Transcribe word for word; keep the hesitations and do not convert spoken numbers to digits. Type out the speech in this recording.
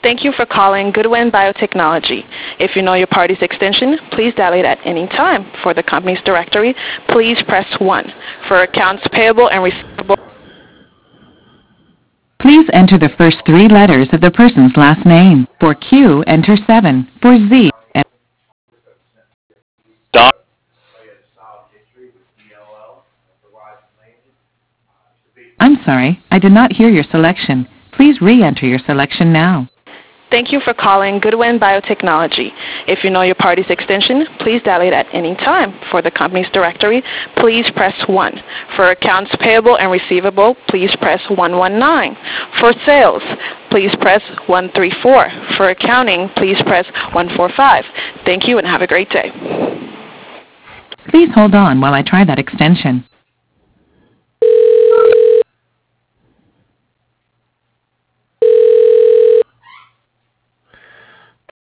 Thank you for calling Goodwin Biotechnology. If you know your party's extension, please dial it at any time. For the company's directory, please press one. For accounts payable and receivable, Please enter the first three letters of the person's last name. For Q, enter seven. For Z, en- Don, I'm sorry, I did not hear your selection. Please re-enter your selection now. thank you for calling Goodwin Biotechnology. If you know your party's extension, please dial it at any time. For the company's directory, please press one. For accounts payable and receivable, please press one one nine. For sales, please press one three four. For accounting, please press one four five. Thank you and have a great day. Please hold on while I try that extension.